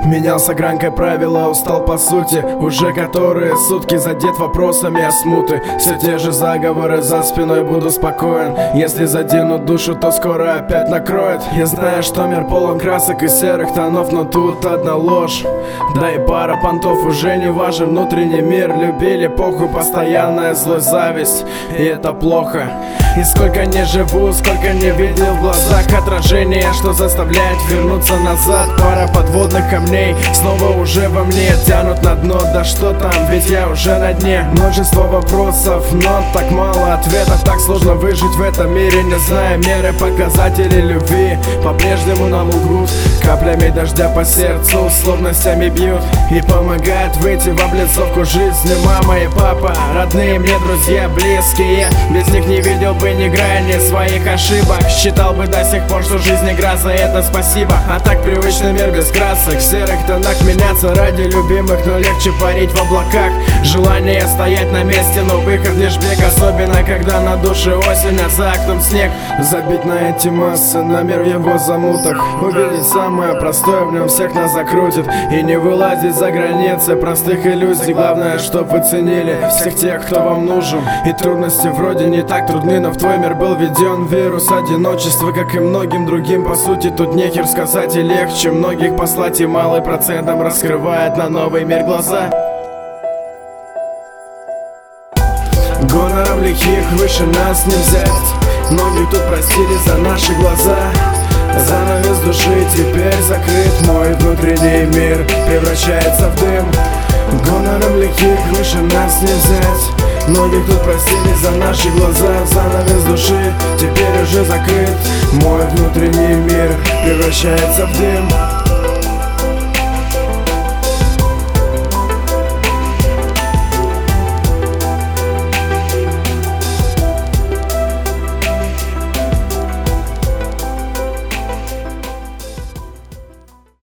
Менялся гранкой правила, устал по сути. Уже которые сутки задет вопросами о смуты. Все те же заговоры за спиной, буду спокоен. Если заденут душу, то скоро опять накроет. Я знаю, что мир полон красок и серых тонов, но тут одна ложь. Да и пара понтов, уже не важен внутренний мир. Любили похуй, постоянная злость, зависть, и это плохо. И сколько не живу, сколько не видел в глазах отражения, что заставляет вернуться назад. Пара подводных камней снова уже во мне тянут на дно. Да что там, ведь я уже на дне. Множество вопросов, но так мало ответов. Так сложно выжить в этом мире, не зная меры. Показатели любви по-прежнему нам лгут. Каплями дождя по сердцу условностями бьют. И помогает выйти в облицовку жизни мама и папа, родные мне друзья, близкие. Без них не видел бы ни грани своих ошибок. Считал бы до сих пор, что жизнь игра, за это спасибо. А так привычный мир без красок, в серых тонах меняться ради любимых, но легче парить в облаках. Желание стоять на месте, но выход лишь бег. Особенно когда на душе осень, а за окном снег. Забить на эти массы, на мир в его замутах. Увидеть самое простое в нем, всех нас закрутит. И не вылазить за границы простых иллюзий. Главное, чтоб вы ценили всех тех, кто вам нужен. И трудности вроде не так трудны, но в твой мир был введен вирус одиночества, как и многим другим. По сути, тут нехер сказать, и легче многих послать, и малый процентом раскрывает на новый мир глаза. Гонором лихих выше нас не взять. Многих тут простили за наши глаза. Занавес души теперь закрыт. Мой внутренний мир превращается в дым. Гонором лихих выше нас не взять. Многих тут простили за наши глаза. Занавес души теперь уже закрыт. Мой внутренний мир превращается в дым.